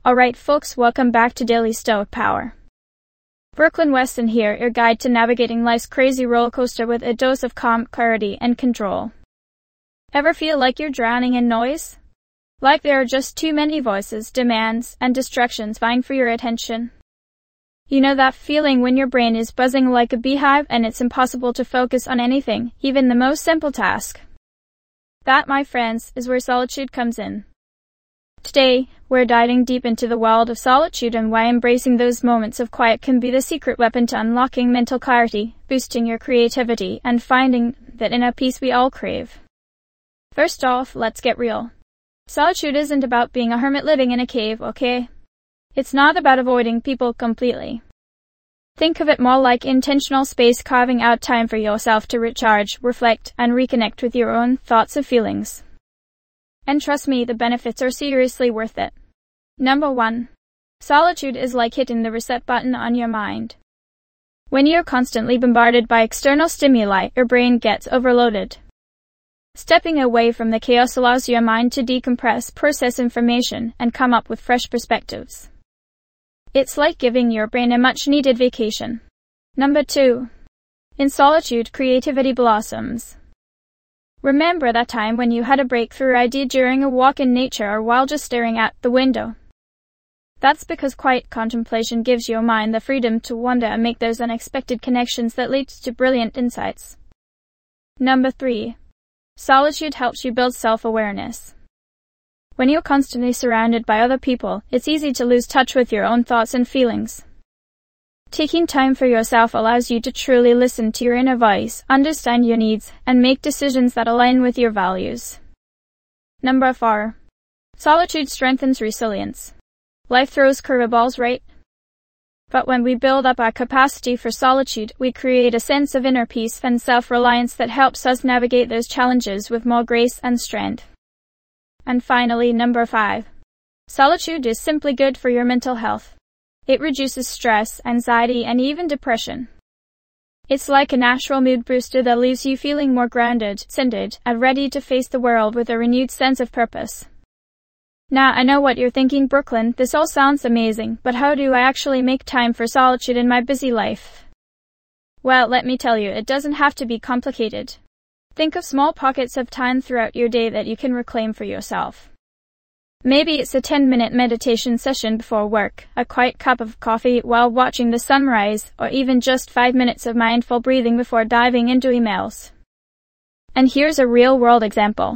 Alright folks, welcome back to Daily Stoic Power. Brooklyn Weston here, your guide to navigating life's crazy roller coaster with a dose of calm, clarity, and control. Ever feel like you're drowning in noise? Like there are just too many voices, demands, and distractions vying for your attention? You know that feeling when your brain is buzzing like a beehive and it's impossible to focus on anything, even the most simple task? That, my friends, is where solitude comes in. Today, we're diving deep into the world of solitude and why embracing those moments of quiet can be the secret weapon to unlocking mental clarity, boosting your creativity, and finding that inner peace we all crave. First off, let's get real. Solitude isn't about being a hermit living in a cave, okay? It's not about avoiding people completely. Think of it more like intentional space, carving out time for yourself to recharge, reflect, and reconnect with your own thoughts and feelings. And trust me, the benefits are seriously worth it. Number 1. Solitude is like hitting the reset button on your mind. When you're constantly bombarded by external stimuli, your brain gets overloaded. Stepping away from the chaos allows your mind to decompress, process information, and come up with fresh perspectives. It's like giving your brain a much-needed vacation. Number 2. In solitude, creativity blossoms. Remember that time when you had a breakthrough idea during a walk in nature or while just staring at the window? That's because quiet contemplation gives your mind the freedom to wander and make those unexpected connections that lead to brilliant insights. Number 3. Solitude helps you build self-awareness. When you're constantly surrounded by other people, it's easy to lose touch with your own thoughts and feelings. Taking time for yourself allows you to truly listen to your inner voice, understand your needs, and make decisions that align with your values. Number 4. Solitude strengthens resilience. Life throws curveballs, right? But when we build up our capacity for solitude, we create a sense of inner peace and self-reliance that helps us navigate those challenges with more grace and strength. And finally, number 5. Solitude is simply good for your mental health. It reduces stress, anxiety, and even depression. It's like a natural mood booster that leaves you feeling more grounded, centered, and ready to face the world with a renewed sense of purpose. Now, I know what you're thinking, Brooklyn, this all sounds amazing, but how do I actually make time for solitude in my busy life? Well, let me tell you, it doesn't have to be complicated. Think of small pockets of time throughout your day that you can reclaim for yourself. Maybe it's a 10-minute meditation session before work, a quiet cup of coffee while watching the sunrise, or even just 5 minutes of mindful breathing before diving into emails. And here's a real-world example.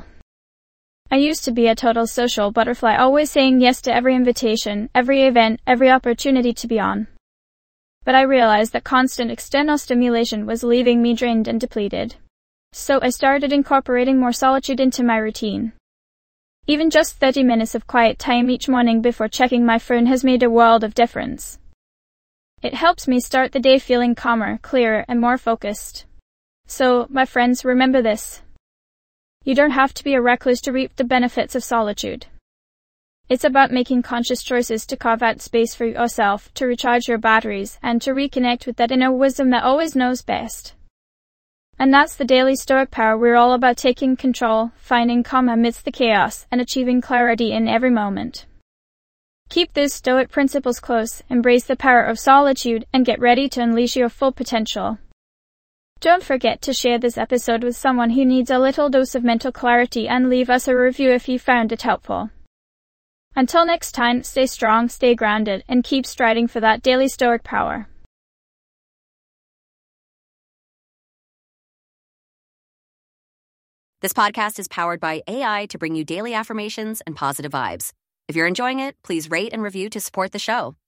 I used to be a total social butterfly, always saying yes to every invitation, every event, every opportunity to be on. But I realized that constant external stimulation was leaving me drained and depleted. So I started incorporating more solitude into my routine. Even just 30 minutes of quiet time each morning before checking my phone has made a world of difference. It helps me start the day feeling calmer, clearer, and more focused. So, my friends, remember this. You don't have to be a recluse to reap the benefits of solitude. It's about making conscious choices to carve out space for yourself, to recharge your batteries, and to reconnect with that inner wisdom that always knows best. And that's the Daily Stoic Power. We're all about taking control, finding calm amidst the chaos, and achieving clarity in every moment. Keep those Stoic principles close, embrace the power of solitude, and get ready to unleash your full potential. Don't forget to share this episode with someone who needs a little dose of mental clarity and leave us a review if you found it helpful. Until next time, stay strong, stay grounded, and keep striding for that Daily Stoic Power. This podcast is powered by AI to bring you daily affirmations and positive vibes. If you're enjoying it, please rate and review to support the show.